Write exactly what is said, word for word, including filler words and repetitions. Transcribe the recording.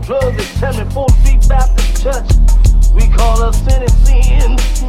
drugs at seventy-fourth Street Baptist Church. We call us sin and sin.